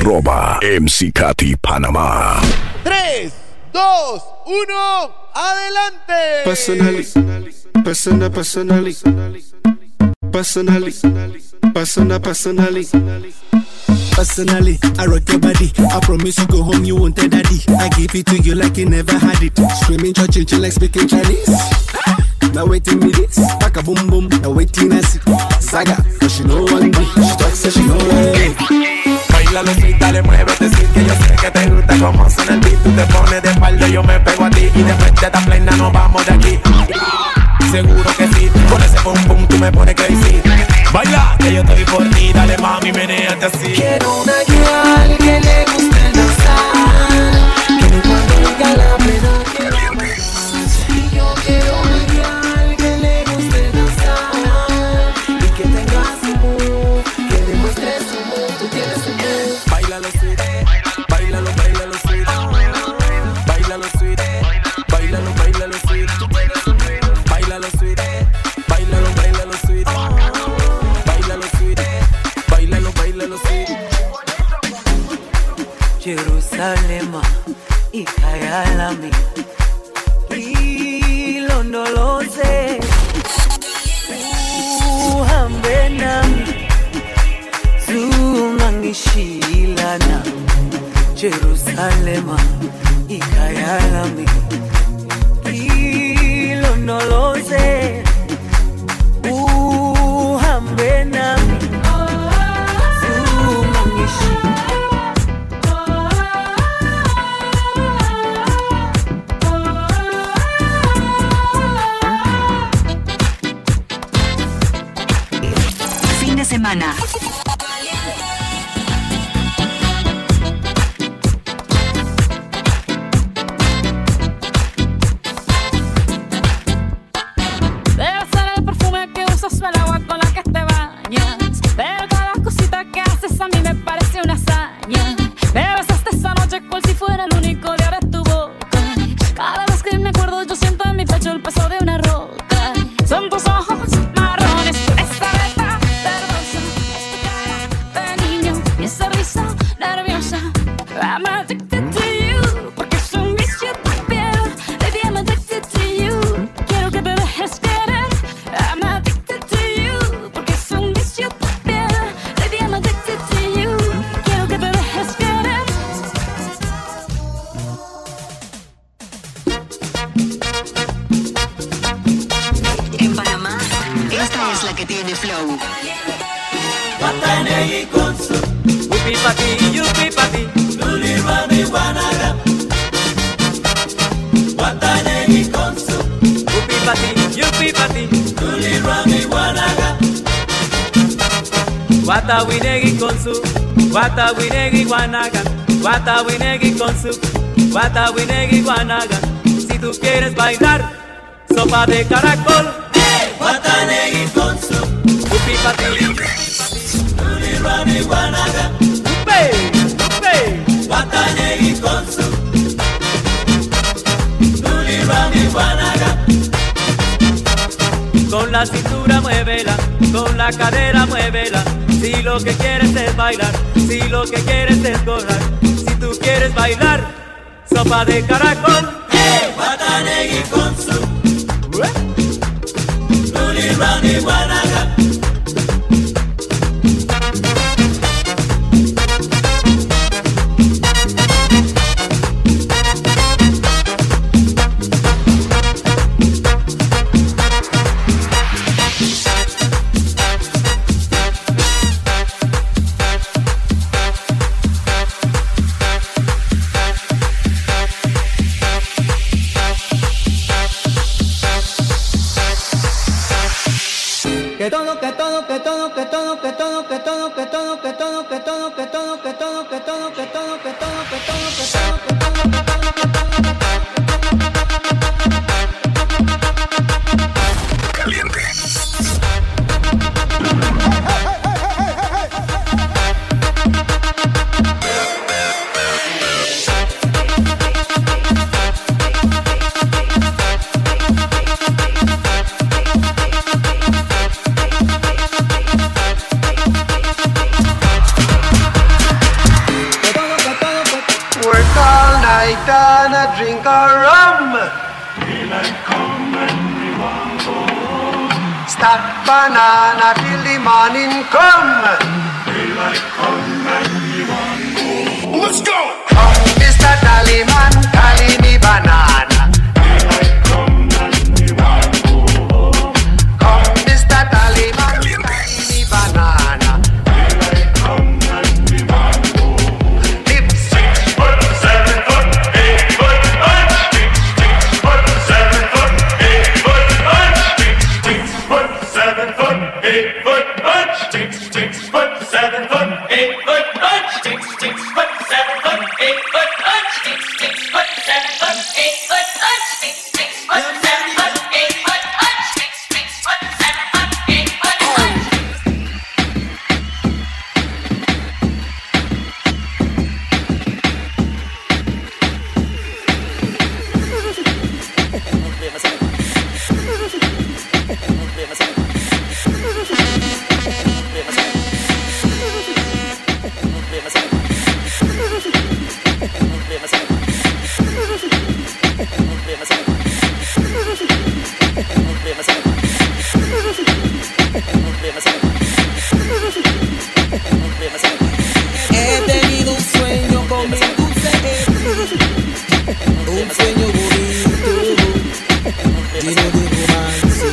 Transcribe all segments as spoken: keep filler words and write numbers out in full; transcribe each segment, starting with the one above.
Arroba M C Katy Panamá. tres, dos, uno, adelante. Personally, persona, personally, personally, persona, personally. Personally, I rock your body. I promise you go home, you won't tell daddy. I give it to you like you never had it. Screaming, church, chill like speaking Chinese. Now waiting me this, back a boom boom. Now waiting I see Saga, cause she know one day. She talks so she know one day. Bailalo sweet, dale, muévete sweet, que yo sé que te gusta como suena el beat. Tú te pones de espalda, yo me pego a ti y después de esta plena nos vamos de aquí. Seguro que sí, con ese pum pum tú me pones crazy. Baila, que yo estoy por ti, dale mami, menéate así. Quiero una girl que le guste danzar, que cuando diga la plena quiero más. Y yo quiero una girl que le guste danzar y que tenga su move, que demuestre su move. Tú tienes su move. Bailalo sweet, bailalo, bailalo sweet. Bailalo sweet, bailalo, bailalo sweet. Bailalo sweet, bailalo, bailalo sweet. Bailalo sweet, bailalo, bailalo sweet. Jerusalema ikayalami ilondoloze uhambe nami zungangishilana. Jerusalema ikayalami ilondoloze uhambe nami zungangishilana. Semana. Debe ser el perfume que usas o el agua con la que te bañas, pero cada cosita que haces a mí me parece una hazaña. Me besaste esa noche cual si fuera el único día de tu boca. Cada vez que me acuerdo yo siento en mi pecho el peso de una roca. Son tus ojos marrones, esta letra verdosa, esta cara de niño y esa risa nerviosa. I'm addicted to you, porque es un vicio tu piel. Baby, I'm addicted to you, quiero que te dejes querer. I'm addicted to you, porque es un vicio tu piel. Baby, I'm addicted to you, quiero que te dejes querer. En Panamá, esta es la que tiene flow. Watanegi konsu, Upi pati, yupi pati. luli rami wanaga. Watanegi konsu, Upi pati, yupi pati. luli rami wanaga. Wata winegi konsu, wata winegi guanaga. Wata winegi konsu, wata winegi guanaga. Si tú quieres bailar, sopa de caracol. Watanegi konsu, Upi pati, luli rami wanaga. upe, upe. Watanegi konsu, luli rami wanaga. Con la cintura muévela, con la cadera muévela. Si lo que quieres es bailar, si lo que quieres es gozar. Si tú quieres bailar, sopa de caracol. Watanegi konsu, luli rami wanaga. Que todo, que todo, que todo, que todo, que todo, que todo, que todo, que todo, que todo, que todo, que todo, que todo, que todo, que todo, que todo, que todo, que todo, que todo. Caliente. night and a drink of rum. Daylight come and we want go home. Stack banana till the morning come. Daylight come and we want go home. Let's go! Come, Mister Tallyman, tally me banana. Daylight come and we want go home. Come, Mister Tallyman, tally me banana. Daylight come and we want go home. Lips. Six foot, seven foot, eight foot punch. Six, six foot, seven foot, eight foot punch. Six, six foot, seven foot, eight foot punch. Six, six foot, seven foot, eight foot punch. Six, six foot, seven foot, eight foot punch. Six, six foot, seven foot, eight foot punch. Six, six foot, seven foot, eight foot punch. Six, six foot, seven foot, eight foot punch. He tenido un sueño con mi dulce un sueño bonito, lleno de romance.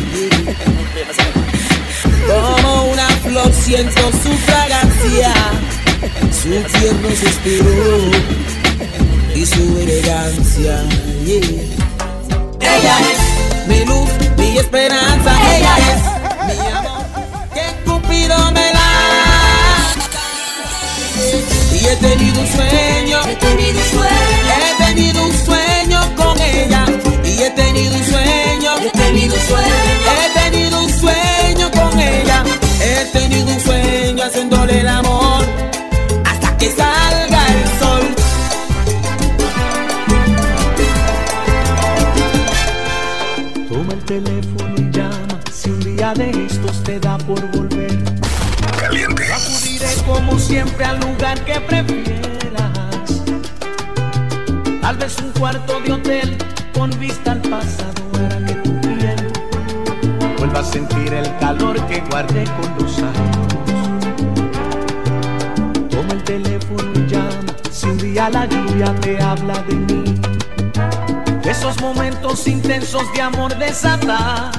Como una flor siento su fragancia, su tierno suspiro y su elegancia. Yeah. Ella es mi luz, mi esperanza. Ella es mi amor, que Cupido me da. Y he tenido un sueño, he tenido un sueño, he tenido un sueño con ella. Y he tenido un sueño, he tenido un sueño, he tenido un sueño con ella. He tenido un sueño haciéndole el amor hasta que salga el sol. Toma el teléfono y llama, si un día de estos te da por volver. Caliente. Acudiré como siempre al lugar que prefieras. Tal vez un cuarto de hotel con vista al pasado hará que tu piel vuelva a sentir el calor que guardé con los años. Toma el teléfono y llama, si un día la lluvia te habla de mí. De esos momentos intensos de amor desatados,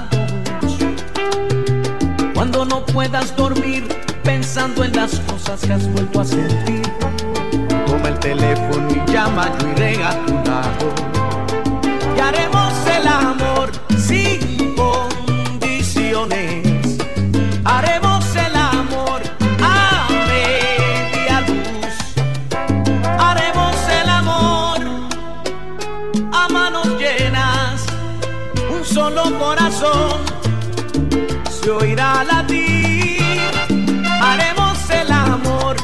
cuando no puedas dormir pensando en las cosas que has vuelto a sentir. Toma el teléfono y llama, yo iré a tu lado. Y haremos el amor sin condiciones. Haremos el amor a media luz. Haremos el amor a manos llenas. Un solo corazón se oirá latir. Haremos el amor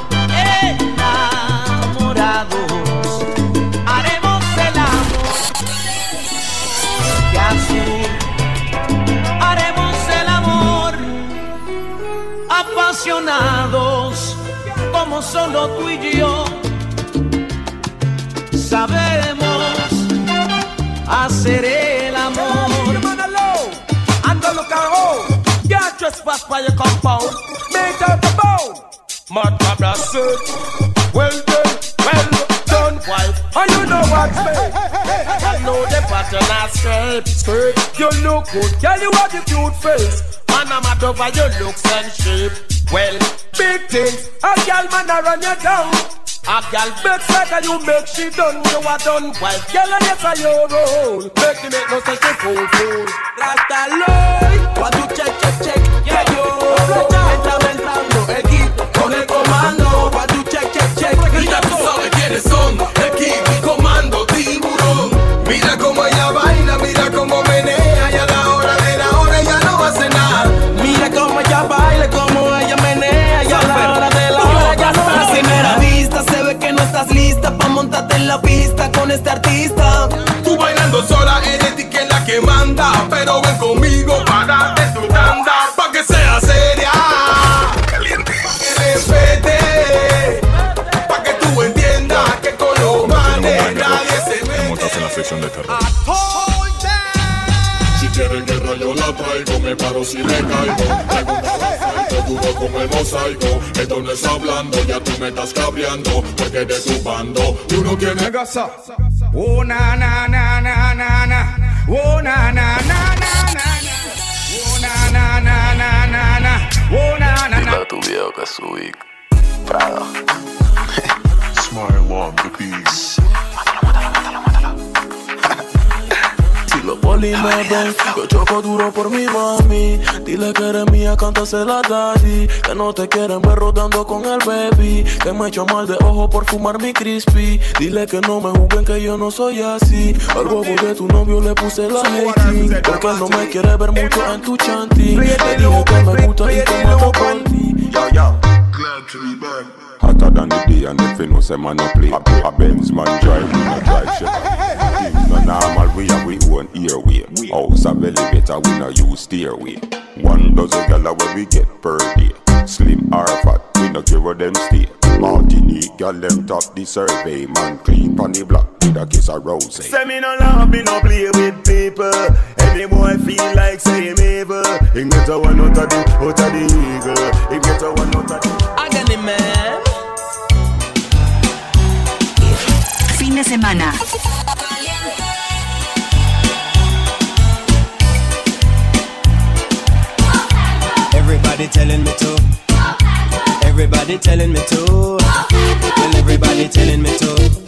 enamorados. Haremos el amor de azul. Haremos el amor apasionados, como solo tú y yo sabemos hacer el amor. Can't trespass by your compound. Make out the bone. Mad cabra search. Well done, well done, wife. And you know what's me. I know the pattern I skirt, skirt. You look good, girl, you have the cute face. And I'm mad over your looks and shape. Well, big things. A girl man a run you down. A girl makes like a you make she done. You are done, wife. Girl, and yes, I your role. Make me make no sense to fool, fool. Rasta Lloyd. Want to check, check, check. Yeah, yo. Venta, venta, no equipo con el comando. Want to check, check, check. Mira, tú sabes quiénes son. Equipo y comando, tiburón. Mira cómo ella baila, mira cómo menea. Y a la hora de la hora ella no hace nada. Mira cómo ella baila, cómo ella menea. Y a la hora de la hora ella no hace nada. Vista, se ve que no estás lista pa' montarte en la pista con este artista. Tú bailando sola, eres ti quien la que manda. Pero ven conmigo para darte tu tanda. Pa' la traigo, me paro si me caigo. Traigo un mosaico, duro como el mosaico. Esto no es hablando, ya tú me estás cabreando, porque de tu bando tú no tienes gasa. Oh na na na na na na. Oh na na na na na. Oh na na na na na na. Oh na na na. Dile a tu viejo que subí Prada. Smile on the piece. Si los polis me ven, yo choco duro por mi mami. Dile que eres mía, cántasela daddy. Que no te quieren ver rodando con el baby. Que me echo mal de ojo por fumar mi crispy. Dile que no me juzguen que yo no soy así. Al bobo de tu novio le puse la hating. Porque él no me quiere ver mucho en tu chanty. Le dije que me gusta y que mato por ti. Yo, yo. Glad to be back. Hotter than the day and if you know say man no play. A, a Benz man drive, we no drive shit. No normal, we have we own airway. House a elevator, we no use stairway. One dozen gala where we get per day. Slim or fat, we no care where them stay. Martinique, gal them top the survey. Man clean pon the block with a kiss of rose. Say me no love, me no play with people. Any boy feel like say him evil. He get a one out of the, out of the eagle. He get a one out of the. I got it, man. Fin de semana. Everybody telling me to. Everybody telling me to. Well, everybody telling me to.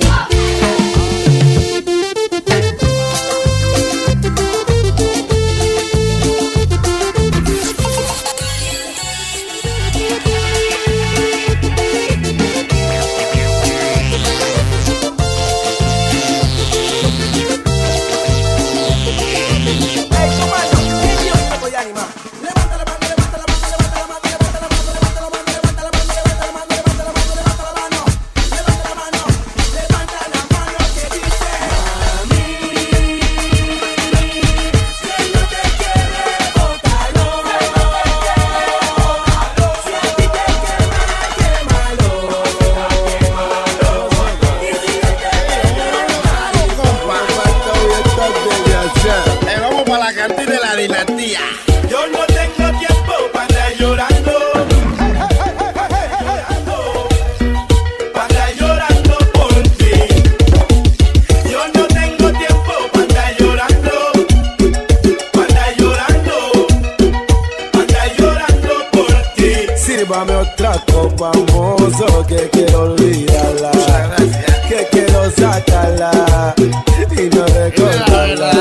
Yo no tengo tiempo para estar llorando. Para estar llorando por ti. Yo no tengo tiempo para estar llorando. Para estar llorando. Para estar llorando por ti. Sírvame otra copa, mozo, que quiero olvidarla. Que quiero sacarla y no recordarla.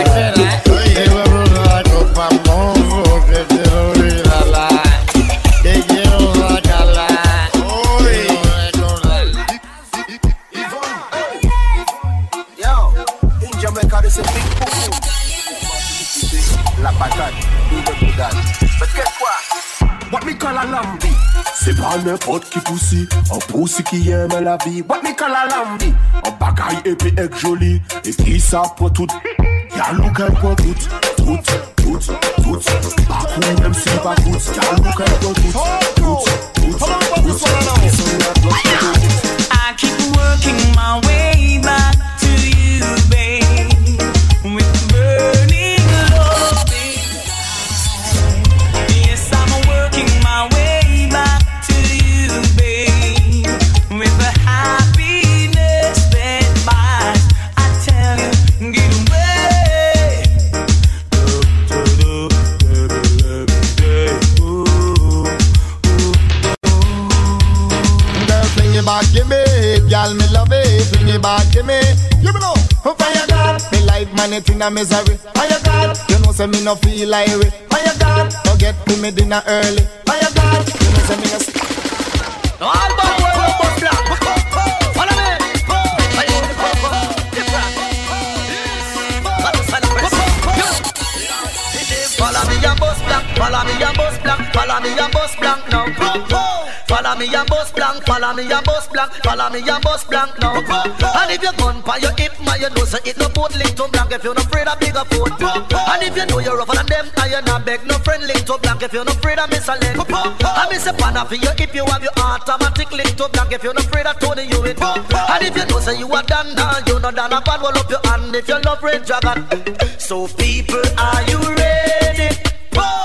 La patate, nous de boudade. Mais qu'est-ce quoi? What me call a lambi? C'est pas n'importe qui poussi, un poussi qui aime la vie. What me call a lambi? Un bagaille épais et joli, et puis ça pour tout. Y'a l'ouquin pour tout, tout, tout, tout. Pas cool même si pas tout. Y'a l'ouquin pour tout, tout, tout, tout. I keep working my way back to you, babe, with burning love. Yes, I'm working my way back to you, babe, with the happiness that buys. I tell you, get away. Girl, fling it back, give me, girl, me love it. Fling it back, give me, you know. Oh, fire God, me life man it in a misery. Fire God, you know say me no feel like it. Fire God, no get to me dinner early. Fire God, you know say me no. No, I'm back where you bust black. Follow me. Follow me and bust black. Follow me and bust black. Follow me and bust black now. Follow me and bust blank, follow me and bust blank, follow me and bust blank now. And if you gun pa your hip, man, you know say it no boat link to blank if you no afraid of bigger foot. And if you know you're rougher than them, and you not beg no friend link to blank if you no afraid of miss a leg. And me say pan for your hip, you have your automatic link to blank if you no afraid of Tony you it. And if you know say you are done, done, you know done a bad, roll up your hand if you love Red Dragon. So people, are you ready?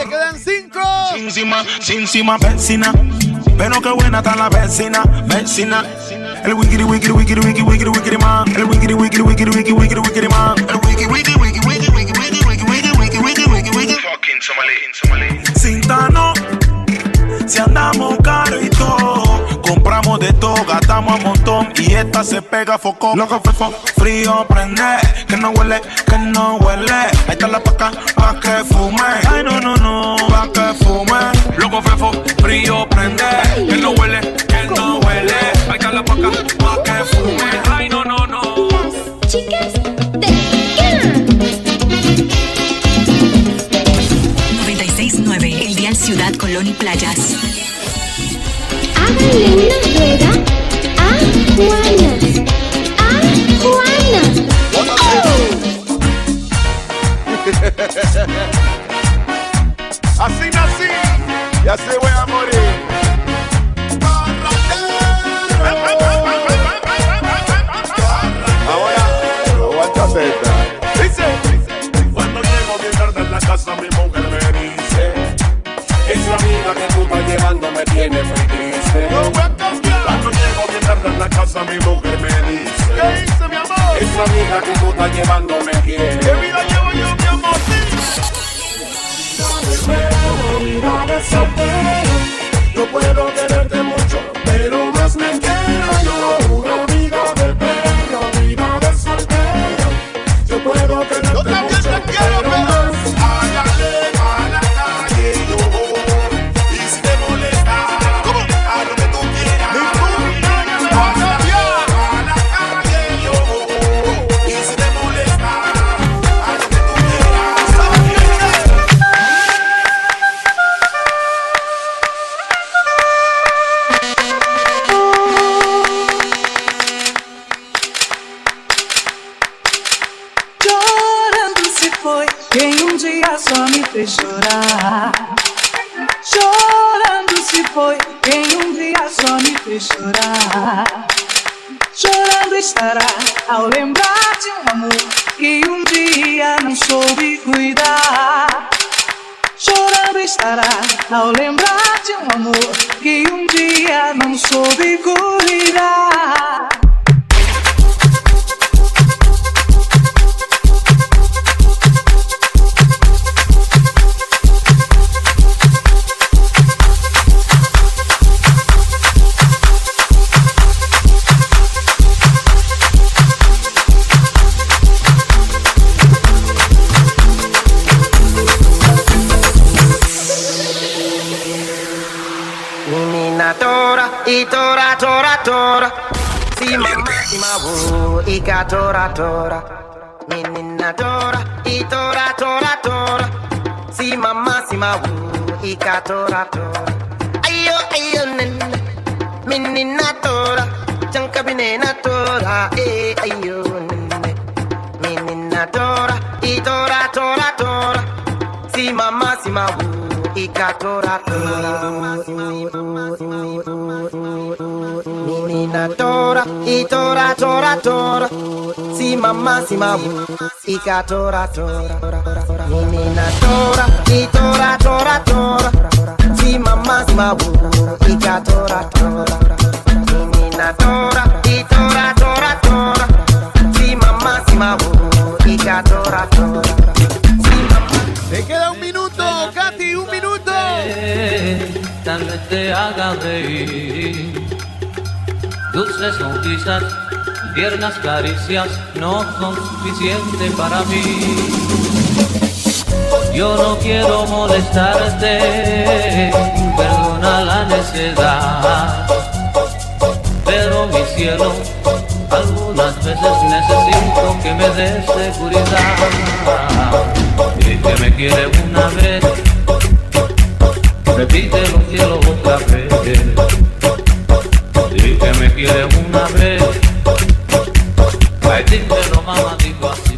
te quedan cinco. Sin encima, sin encima, vecina. Pero qué buena está la vecina, vecina. El wikiri wikiri wikiri wikiri wikiri wikiri man. El wikiri wikiri wikiri wikiri wikiri wikiri man. El wiki wiki wiki wiki wiki wiki wiki wiki wiki wiki wiki wiki. Fucking Somali, Somali. Cintano, si andamos caro y todo, compramos de todo, gastamos un montón y esta se pega foco. Loco fefo, frío prende, que no huele, que no huele. Ahí está la paca, pa' que fume. Ay no no no, pa' que fume. Loco fefo, frío prende, que no huele, que no huele. Ahí está la paca, pa' que fume. Ay no no no. Las chicas de noventa y seis punto nueve, el Dial Ciudad Colón y Playas. Háganle una rueda a Juana. A Juana. Oh. Así nací y así voy a morir. Ahora, aguántate esta. Dice, cuando llego bien tarde en la casa mi mujer me dice, esa amiga que tú estás llevando me tiene muy triste. Cuando llego bien tarde en la casa mi mujer me dice, ¿qué dice mi amor? Esa amiga que tú estás llevando me quiere. ¿Qué vida llevo yo mi amor? Vida de soltero, yo puedo quererte mucho, pero más me quiero yo. Una vida de perro, vida de soltero, yo puedo quererte yo también mucho, te quiero, pero más. Hágale a la calle yo voy, y si te molesta, a lo que tú quieras. Hágale a la calle yo voy, y si te molesta, a lo que tú quieras. ¿Sabes qué? Quem um dia só me fez chorar. Chorando se foi quem um dia só me fez chorar. Chorando estará ao lembrar de um amor que um dia não soube cuidar. Chorando estará ao lembrar de um amor que um dia não soube cuidar. I tora tora tora, si mamma si mawu, I ka tora tora, minina tora, I tora tora tora, si mamma si mawu, I ka tora tora, ayo ayo nene, minina tora, janka binena tora, eh ayo nene, minina tora, I tora tora tora, si mamma si mawu. I ka tora tora, menina tora, I tora tora tora, si mamma si mawu, I ka tora tora, menina tora, I tora tora tora, si mamma si mawu, I ka tora tora, menina tora, I tora tora tora, si mamma si mawu, I ka tora tora. Te queda un minuto, Katy, un minuto. Tal vez te haga reír. Dulces noticias, tiernas caricias no son suficientes para mí. Yo no quiero molestarte, perdona la necedad, pero mi cielo, algunas veces necesito que me des seguridad. Y que me quiere una vez, repítelo cielo otra vez. Y que me quiere una vez, ay dímelo mamá, digo así.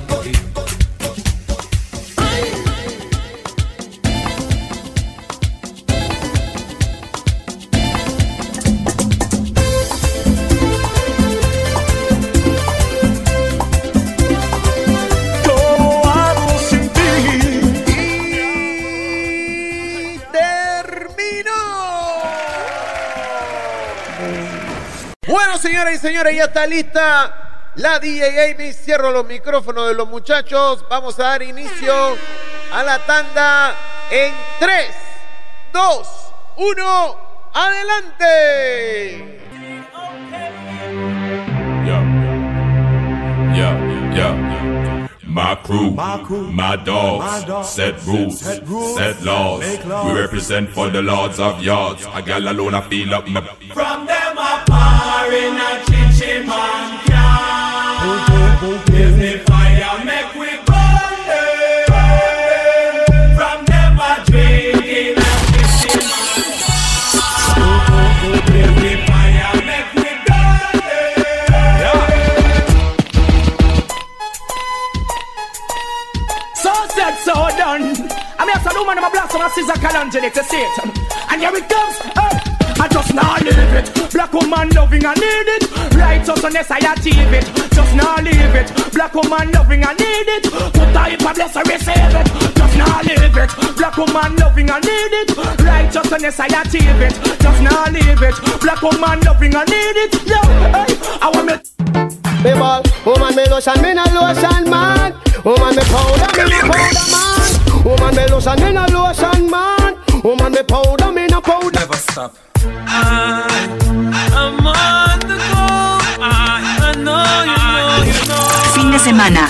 Bueno, señoras y señores, ya está lista la D J Amy. Cierro los micrófonos de los muchachos. Vamos a dar inicio a la tanda en tres, dos, uno, ¡adelante! Yo, yo, yo. My crew, my, crew, my, dogs, my dogs, set rules, set, rules, set laws. laws. We represent for the lords of yards. I got alone, I feel up my. From them a par in a chinchin man can. If the fire make we burn them. From them a drink in a chinchin man can. If the fire make we burn them. Yeah. So said, so done. I mean, I said, woman, I'm a blast on a scissor calangelic to see it. And here it comes. Hey. I just now leave it. Black woman loving I need it. Righteousness I achieve it. Just now leave it. Black woman loving I need it. Put type of bless I receive it. Just now leave it. Black woman loving I need it. Righteousness I achieve it. Just now leave it. Black woman loving I need it. Yo, hey, I want me. People, woman me lotion, me no lotion man. Woman me powder, me no powder man. Woman me lotion, me no lotion man. Woman me powder, me no powder. Never stop. I, I'm on the go. I, I know you know, you know. Fin de semana.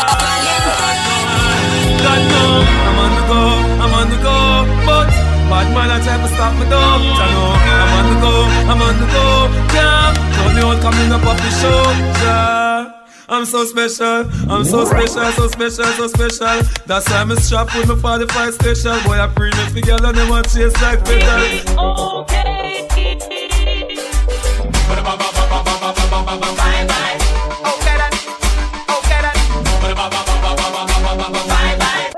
God know, I'm on the go, I'm on the go. But bad man I try to stop me though. I know, I'm on the go, I'm on the go. Yeah, told me all coming up off the show. Yeah. I'm so special, I'm so special, so special, so special. That's why I'm strapped with my forty-five special. Boy, I bring it together and they want chase like petal. Okay. Bye bye. Okay then. Okay then. Bye bye.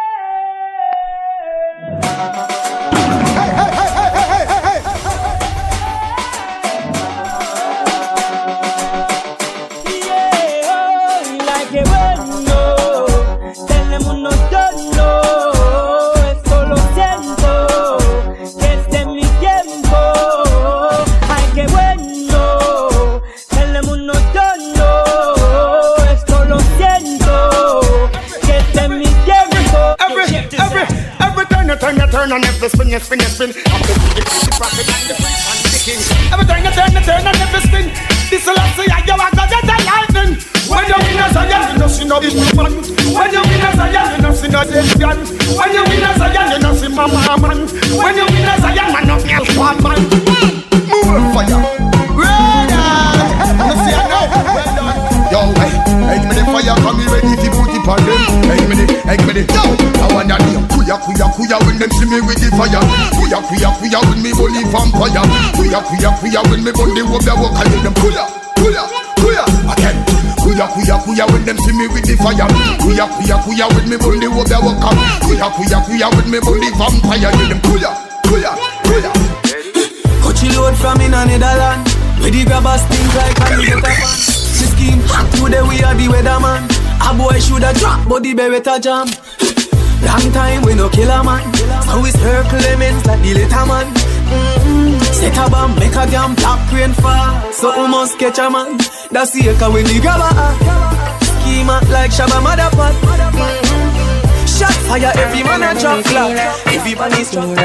Turn you turn and every spin you spin you spin. After the the profit and the free and the king. Every turn you turn you turn and every spin. This will say I you are gonna get lightning. When you win as a young, you know see no big man. When you win as a young, you know see no dead gun. When you win as a young, you know see mama man. When you win as a young man, no girl squad man. Move fire, red out. You see I know. Well done. Yo, hey, hey, me the fire come me ready to put it on them. Hey, me the, hey, me the. Yo, I want that. Kuya kuya kuya when them see me with the fire. Kuya kuya kuya when me bully vampire. Kuya kuya kuya when me bully walk the walk and them kuya kuya kuya again. Kuya kuya kuya when them see me with the fire. Kuya kuya kuya when me bully walk the walk. Kuya kuya kuya when me bully vampire. Them kuya kuya kuya. Coachy load from in a Netherland. Where the grabbers think like a little fan. She scheme hot today we are the weatherman. A boy shoulda drop but the beretta jam. Long time we no kill a man. So it's her Clemens like the little man. Mm-hmm. Set a bomb, make a damn black rain fall. So we must catch a man. That's the echo when the grabber schema like Shabba Motherfuck. Mm-hmm. Shot fire, every man a drop flat. Everybody's drop.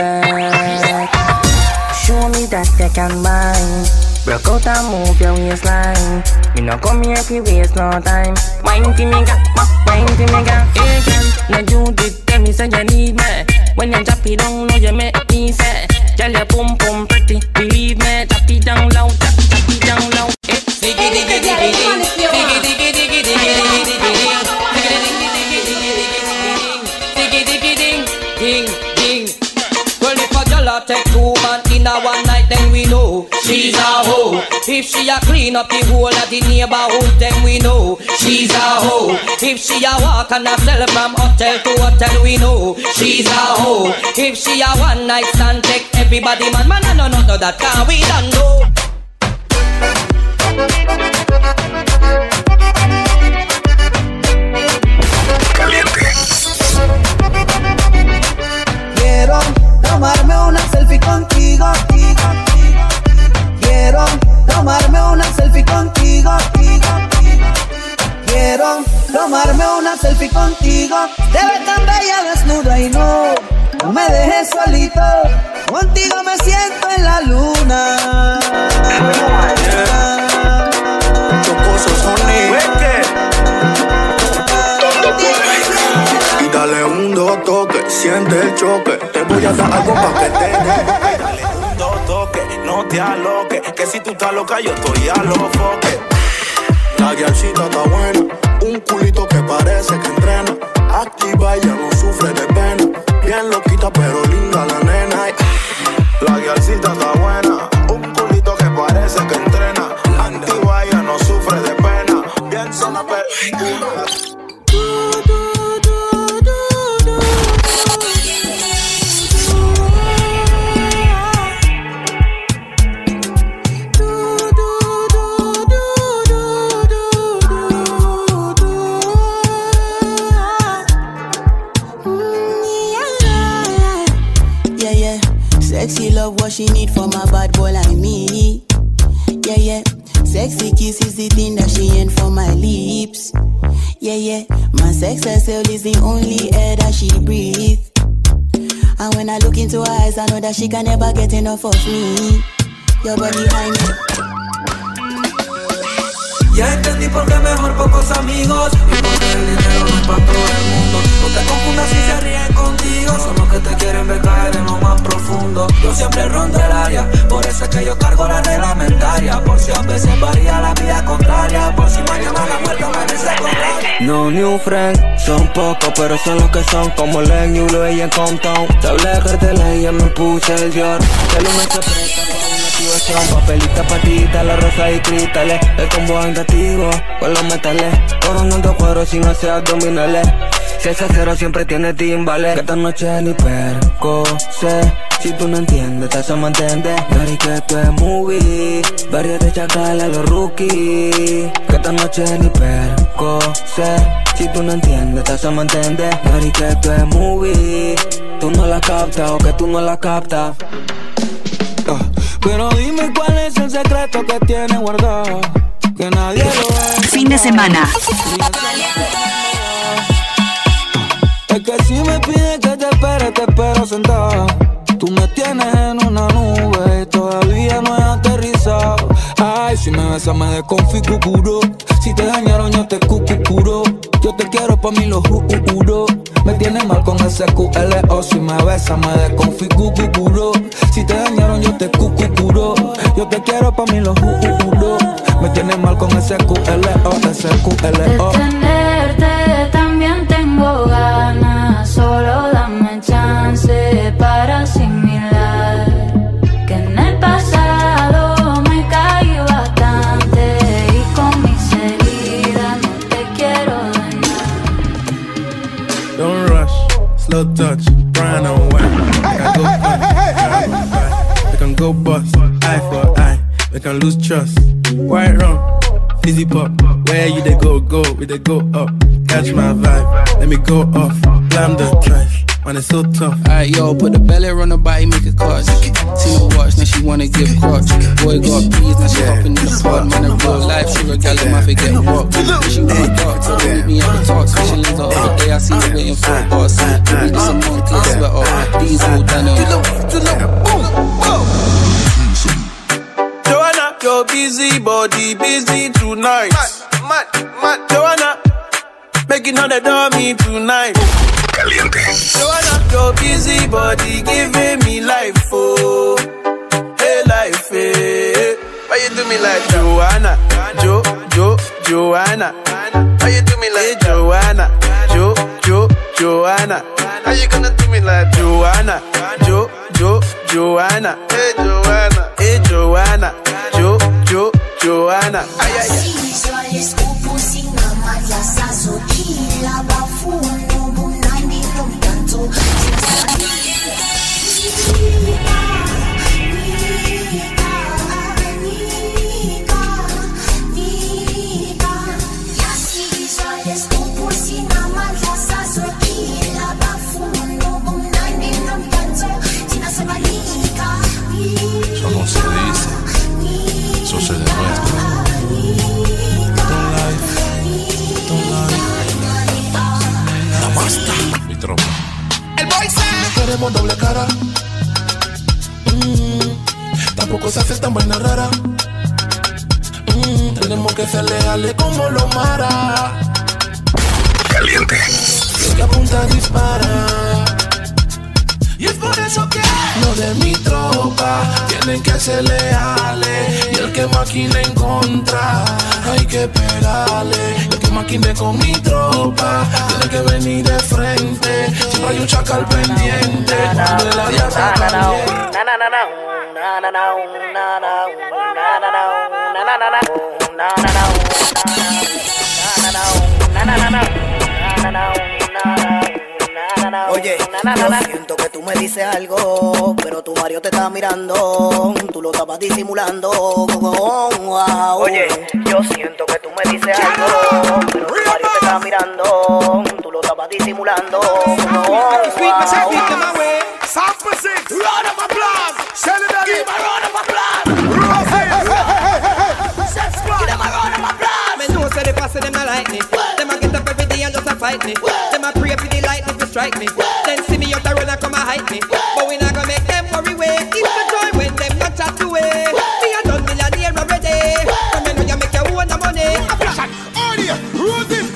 Show me that you can bind. Broke out and move your waistline. Me no come here to waste no time. Wine to me got, wine to me got. Hey girl, now you did tell me say you need me. When you drop it down low, you make me say, girl you pum pum pretty, believe me. Drop it down low, drop, drop it down low. Hey, diggy diggy diggy ding, diggy diggy diggy ding, diggy diggy ding, diggy diggy ding, ding ding. Well if a girl take two man in a one night, then we know she's a hoe. If she a clean up the whole of the neighborhood, then we know she's a hoe. If she a walk and a sell from hotel to hotel, we know she's a hoe. If she a one night stand, take everybody man, man, no, no, no, that can we don't know. Quiero tomarme una selfie contigo. Quiero siente el choque. Te voy a dar algo pa' que te dé. Dale un dos toque, no te aloques. Que si tú estás loca, yo estoy a los foques. La guialcita está buena, un culito que parece que entrena. Activa, ella no sufre de pena. Bien loquita, pero linda la nena. La guialcita está buena, un culito que parece que entrena. Activa, ella no sufre de pena. Bien sana, pero sexy love what she need from a bad boy like me. Yeah, yeah. Sexy kiss is the thing that she ain't for my lips. Yeah, yeah. My sex herself is the only air that she breathes. And when I look into her eyes, I know that she can never get enough of me. Your body behind me. Ya entendí por qué mejor pocos amigos y por qué el dinero no es para todo el mundo. No te confundas si se ríen contigo, son los que te quieren ver caer en lo más profundo. Yo siempre rondo el área, por eso es que yo cargo la reglamentaria. Por si a veces varía la vida contraria, por si mañana la muerte amanece contraria. No new friends, son pocos pero son los que son. Como Len y Ulo y en Compton. Te hablé de carteles y ya me puse el Dior. Que lo me se presta para una activación. Papelita, patita, la rosa y cristales. El combo andativo con los metales. Coronando cuadros sin hacer abdominales. Si es acero siempre tiene timbales. Que esta noche ni perco sé. Si tú no entiendes, te hacemos entender. Dari que esto es movie. Varios de chacal a los rookies. Que esta noche ni perco sé. Si tú no entiendes, te hacemos entender. Dari que esto es movie. Tú no la captas o que tú no la captas. uh, Pero dime cuál es el secreto que tiene guardado, que nadie lo ve. Fin de semana. Es que si me pides que te espere, te espero sentado. Tú me tienes en una nube y todavía no he aterrizado. Ay, si me besas me desconfiguro. Si te dañaron yo te cucucuro. Yo te quiero pa' mí lo juro. Me tienes mal con ese Q L O. Si me besas me desconfiguro. Si te dañaron yo te cucucuro. Yo te quiero pa' mí lo juro. Me tienes mal con ese Q L O, ese Q L O. De tenerte también tengo ganas. Solo dame chance para asimilar que en el pasado me caí bastante y con mis heridas no te quiero dañar. Don't rush, slow touch, brown and white. We can go bust, eye for eye. We can lose trust. White rum, fizzy pop. Where you they go, go, we they go up. Catch my vibe, let me go off. Blam the trash, man it's so tough. Alright, yo, put the belly on the body, make it clutch. See no watch, now she wanna give crutch. Boy got peas, now she hopping in the pod. Man, in real life, she a gal in my forget what. She want dark, so meet me at the talk. Switching lanes the other day, I see her waiting for a bus. Maybe this a monkey sweater, diesel done up. Joanna, your busy body, busy tonight. Mad, mad, Joanna, making all the dummy tonight. Caliente. Joanna, your busy body giving me life, oh, hey life, hey. Why you do me like Joanna, Jo, Jo, Joanna? Why you do me like hey, Joanna, Jo, Jo, Joanna? How you gonna do me like Joanna, Jo, Jo, Joanna? Hey Joanna, hey Joanna, Jo, Jo, Joanna. Ay ay ay. Como se dice, eso se demuestra. Don't lie, don't lie. La basta. Mi tropa. El boy sabe. Queremos doble cara. Mm, tampoco se hace tan buena rara. Mm, tenemos que ser leales como los Mara. Caliente. Lo que apunta dispara. Y es por eso que los de mi tropa tienen que ser leales. Y el que maquine en contra, hay que pegarle. El que maquine con mi tropa tiene que venir de frente. Siempre hay un chacal pendiente cuando el área está caliente. Oye, yo siento que tú me dices algo, pero tu Mario te está mirando, tú lo estabas disimulando. Oye, yo siento que tú me dices algo, pero tu Mario te está mirando, tú lo estabas disimulando. Them a like me. Them a get up every day and just a fight me. Them a pray for the lightning to strike me. Then see me out the run and come a hype me. But we not gonna make them worry way. It's the joy when them not chat away. Me a done millionaire already. Come here now you make your own money. Action, audio, Rosie,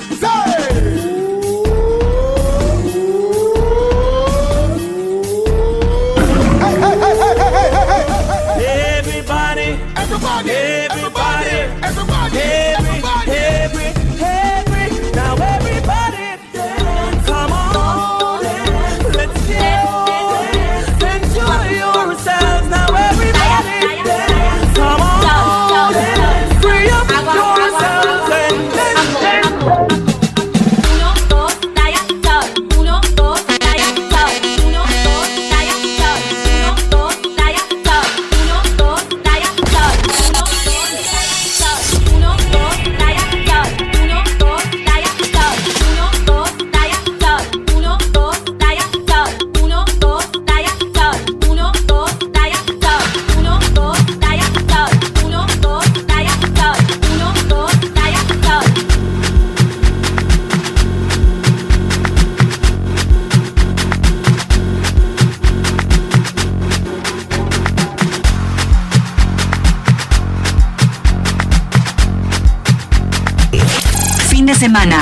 Everybody, everybody, everybody, everybody, everybody, every, every, now everybody, come on, let's go, enjoy yourselves, now everybody, come on, free up yourselves and let's go. Uno, dos, talla, sol. Uno, dos, talla, sol. Uno, dos, talla, sol. Uno, dos, talla, sol. Uno, dos, talla, sol. Uno, dos, talla, sol. Uno, dos, talla, sol. Uno, dos, talla, sol. Uno, dos, talla, sol. Uno, dos, talla, sol. Uno, dos, talla, sol. Uno, dos, talla, sol. Uno, dos, talla, sol. Uno, dos, talla, sol. Uno, dos, talla, sol. Fin de semana.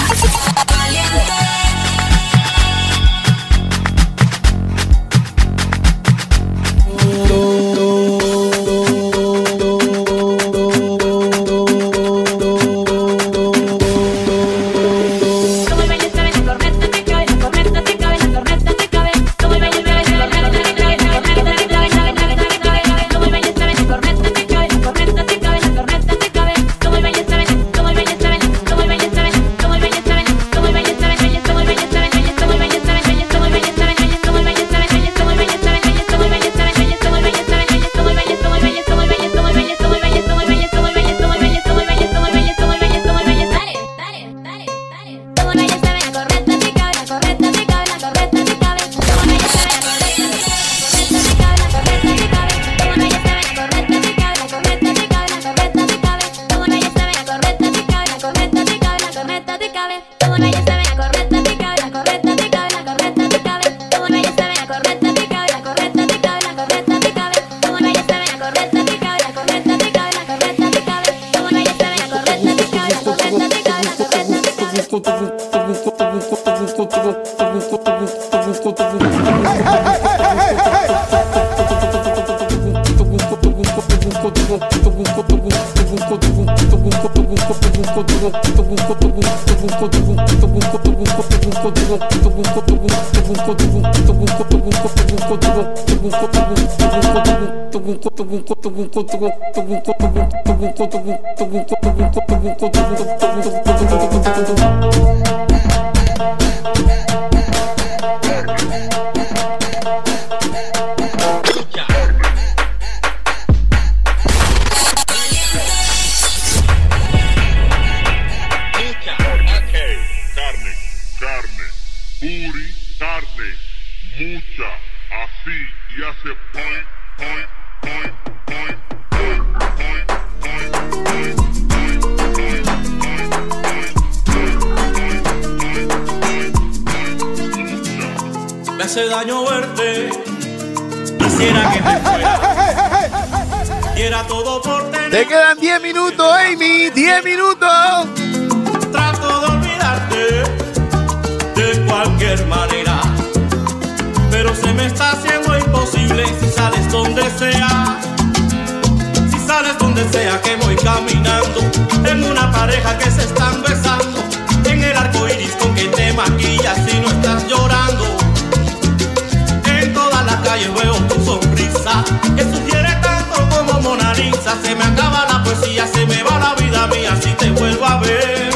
Me hace daño verte, quisiera que te fuera, diera todo por tener. Te quedan diez minutos, Amy, diez minutos. Trato de olvidarte de cualquier manera, pero se me está haciendo sea. Si sales donde sea que voy caminando, en una pareja que se están besando, en el arco iris con que te maquillas y no estás llorando. En toda la calle veo tu sonrisa, que sugiere tanto como Mona Lisa. Se me acaba la poesía, se me va la vida mía si te vuelvo a ver.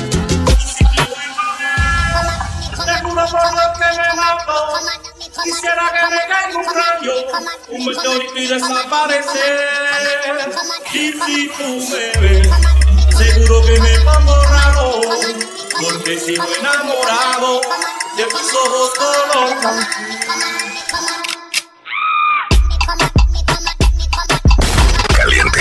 Por lo que me mató, quisiera que me caiga un rayo, un meteorito y desaparecer. Y si tú me ves, seguro que me pongo raro, porque sigo enamorado de tus ojos color. Caliente.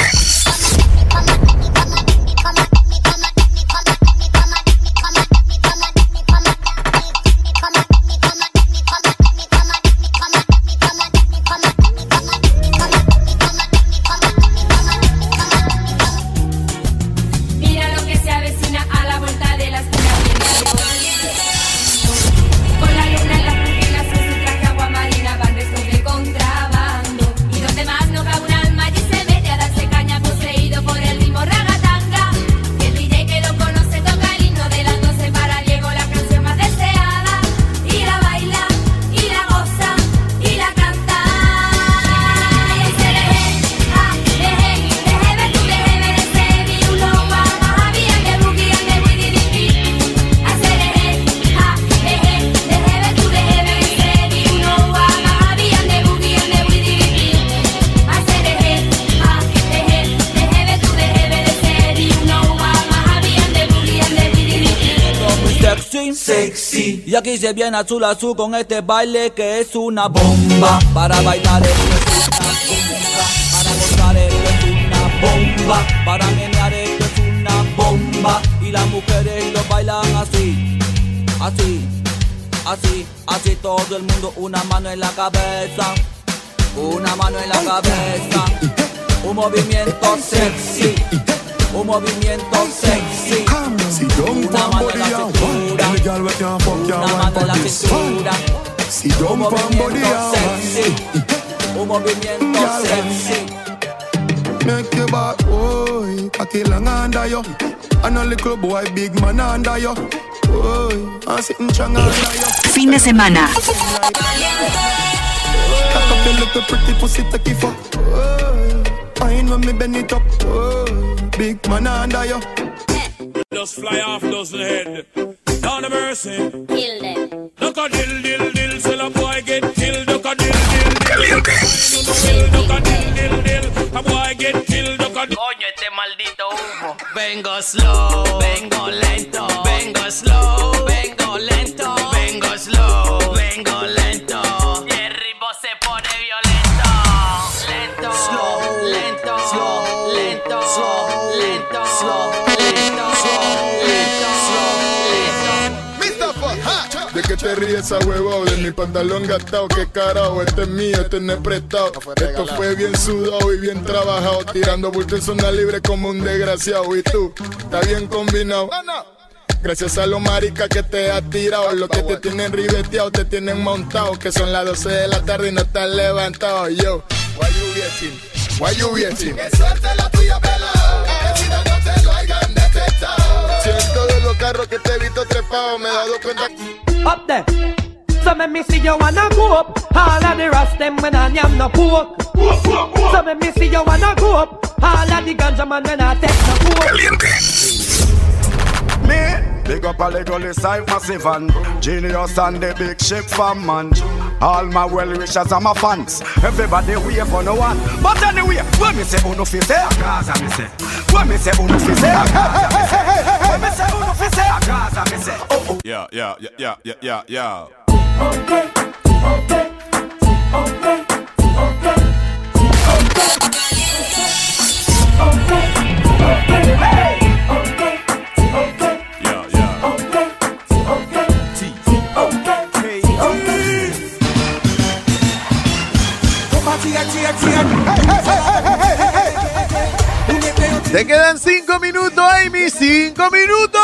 Con la luna en las pupilas, su traje agua marina van restos de contrabando. Y donde más no cabe un alma, allí se mete a darse caña, poseído por el ritmo ragatanga. Y el D J que lo conoce toca el himno de las doce para Diego, la canción más deseada. Y la baila, y la goza, y la canta. Y ahí se deje, ah, deje, deje ver tú, deje ver ese vi, un lobo, más había que boogie, and the witty dee. Hace deje, ah, deje, deje ver tú, deje ver ese vi, un lobo, más había que boogie, and the witty dee. Hace deje, ah, deje, deje ver tú, deje ver ese vi, un lobo, más había que boogie, and the witty dee. Muy sexy, sexy. Y aquí se viene azul azul con este baile que es una bomba. Para bailar esto es una bomba. Para gozar esto es una bomba. Para menear esto es una bomba. Y las mujeres lo bailan así, así, así, así. Todo el mundo una mano en la cabeza, una mano en la cabeza. Un movimiento sexy, un movimiento sexy. Una mano en la cintura, una mano en la cintura. Un movimiento sexy, un movimiento sexy. Make your back, boy. I kill a under you. And a little boy, big man under you. Boy, I'm sitting strong under you. Fin de semana. Cock up your little pretty pussy, take it fuck. Fine when me bend it up. Big man under you. Just fly off dozen head. Down the mercy. Kill them. Look a dill, dill, dill. Sell a boy get killed. Look a dill, dill, dill. Look a dill, dill, dill. A boy get killed. Look a dill. Coño, este maldito humo. Vengo slow, vengo lento. Vengo slow, vengo lento. Vengo slow, vengo lento. Y el ritmo se pone violento. Lento, slow, lento, slow, lento, slow, lento, slow, lento, slow, lento, slow, lento. ¿De qué te ríes esa huevado? De mi pantalón gastado, qué carajo. Este es mío, este no es prestado. Esto fue bien sudado y bien trabajado. Tirando bulto en zona libre como un desgraciado. Y tú, está bien combinado. Gracias a los maricas que te has tirado. Los que te tienen ribeteado, te tienen montado. Que son las doce de la tarde y no estás levantado. Yo, why you waiting? Why you waiting? Que suerte la tuya, pelado. Que si no, no te lo hayan detectado. Siento de los carros que te he visto trepado. Me he dado cuenta. Up there. So make me see you wanna go up. All of the rest them when I am no pork. So make me see you wanna go up. All of the ganja man when I take no pork. Caliente. Me, big up a Legally side massive and Genius and the big ship fan man. All my well wishers and my fans. Everybody wait for no one. But anyway, when me say uno fi say a Gaza me say. When me say uno fi say a Gaza me say. When me say uno fi say a Gaza me say. Oh oh. Yeah, yeah, yeah, yeah, yeah, yeah, yeah. Okay, okay, okay, okay, okay, okay, hey. Te quedan cinco minutos, Amy, cinco minutos.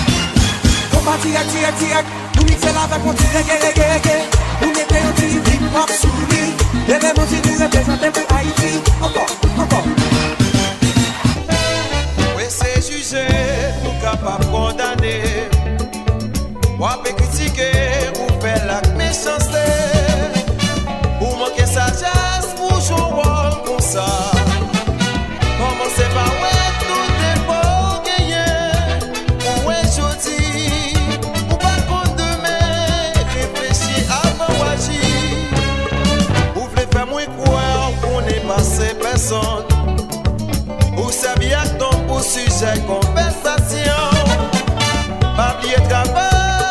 Tiak, tiak, tiak, nous mixons la vague, on tire, reggae, reggae, reggae. On est bien, on tire, pop souris. Et les mots si nous représentons pour Haïti. Encore, encore. Oui, c'est jugé pour capable condamner. Ou à critiquer, ou faire la méchanceté. Pour manquer sagesse, pour jouer un rôle comme ça. Comment c'est pas ouais, tout est beau gagner. Ou est jodi, ou pas compte demain. Réfléchis avant d'agir. Ou voulez faire moins croire qu'on n'est pas ces personnes. Ou servir à ton pour sujet conversation. Pas oublier travail.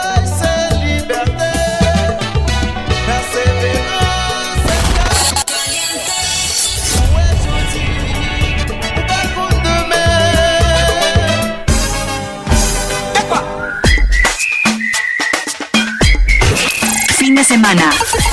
Fin de semana.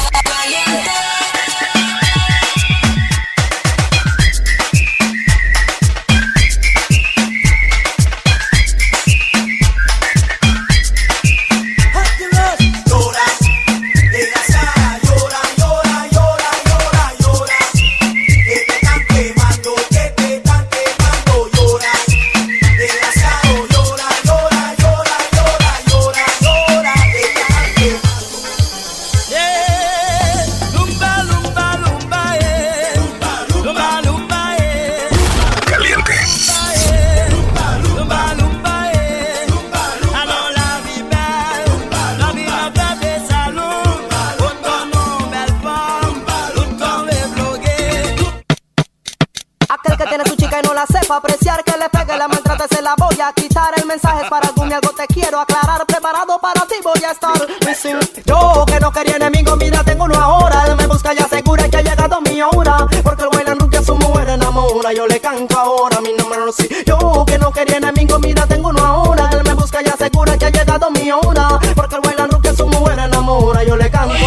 Apreciar que le pegue, la maltrata, se la voy a quitar. El mensaje es para Gumi, algo te quiero aclarar. Preparado para ti voy a estar. Yo que no quería enemigo, mira, tengo uno ahora. Él me busca y asegura que ha llegado mi hora. Porque el bailan que a su mujer enamora. Yo le canto ahora, mi nombre no sí. Yo que no quería enemigo, mira, tengo uno ahora. Él me busca y asegura que ha llegado mi hora. Porque el bailan que a su mujer enamora. Yo le canto.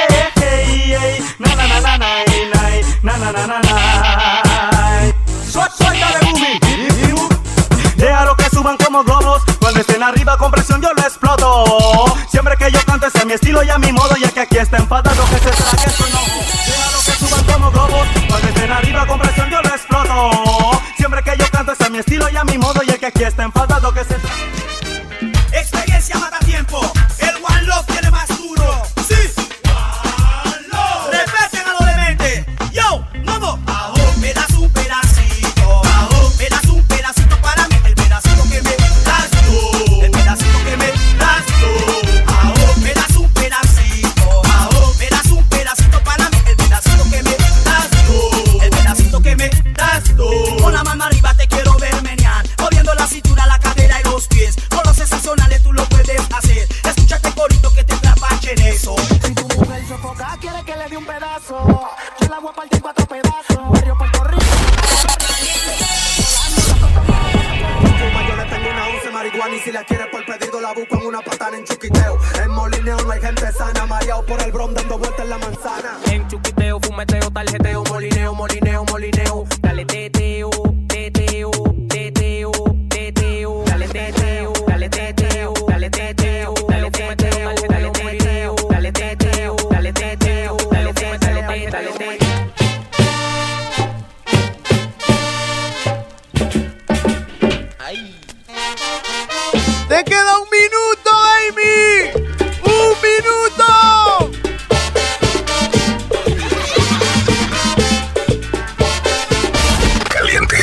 Na na na na na na na na na. Suéltale, Gumi. Déjalo que suban como globos. Cuando estén arriba con presión yo lo exploto. Siempre que yo canto es a mi estilo y a mi modo. Y el que aquí está enfadado que se trague su enojo. Déjalo que suban como globos. Cuando estén arriba con presión yo lo exploto. Siempre que yo canto es a mi estilo y a mi modo. Y el que aquí está enfadado que se trague. Experiencia mata tiempo. El One Love tiene más duro. Sí. One Love. Respeten a los dementes. Yo, vamos. Ahora me das un pedacito. Me das un pedacito para mí, el pedacito que me das tú, el pedacito que me das tú. Ahora me das un pedacito, ahora me das un pedacito para mí, el pedacito que me das tú, el pedacito que me das tú. Con la mano arriba te quiero ver menear, moviendo la cintura, la cadera y los pies. Con los sensacionales tú lo puedes hacer. Escucha este corito que te trapache en eso. Si tu mujer sofoca, quiere que le dé un pedazo. Yo la voy a partir cuatro pedazos. Barrio Puerto Rico. Marihuana y si la quiere por pedido la busco en una patana en Chuquiteo. En Molineo no hay gente sana, mareado por el brom dando vueltas en la manzana. En Chuquiteo, fumeteo, tarjeteo, molineo, molineo, molineo. Dale teteo, teteo, teteo, teteo. Dale teteo, dale teteo, dale teteo, dale fumeteo, dale teteo, dale teteo, dale teteo, dale teteo, dale teteo. ¡Te queda un minuto, Amy! ¡Un minuto! Caliente.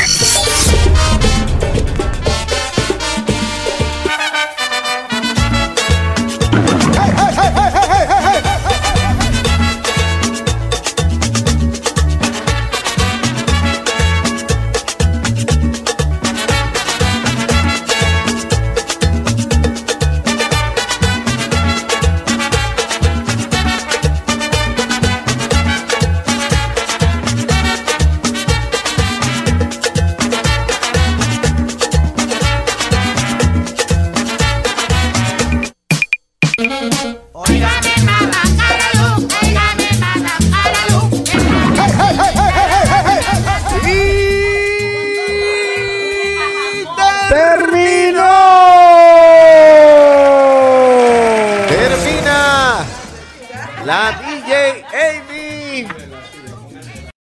Óigame, mala.